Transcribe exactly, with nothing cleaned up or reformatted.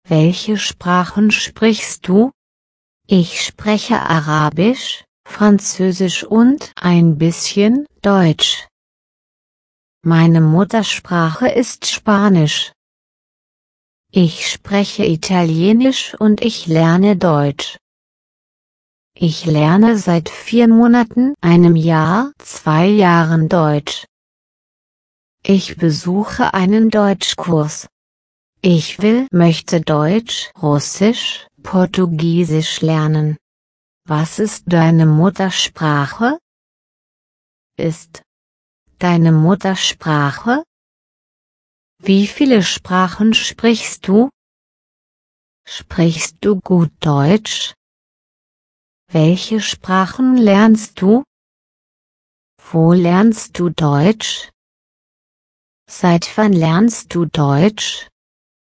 Welche Sprachen sprichst du? Ich spreche Arabisch, Französisch und ein bisschen Deutsch. Meine Muttersprache ist Spanisch. Ich spreche Italienisch und ich lerne Deutsch. Ich lerne seit vier Monaten, einem Jahr, zwei Jahren Deutsch. Ich besuche einen Deutschkurs. Ich will, möchte Deutsch, Russisch, Portugiesisch lernen. Was ist deine Muttersprache? Ist deine Muttersprache? Wie viele Sprachen sprichst du? Sprichst du gut Deutsch? Welche Sprachen lernst du? Wo lernst du Deutsch? Seit wann lernst du Deutsch?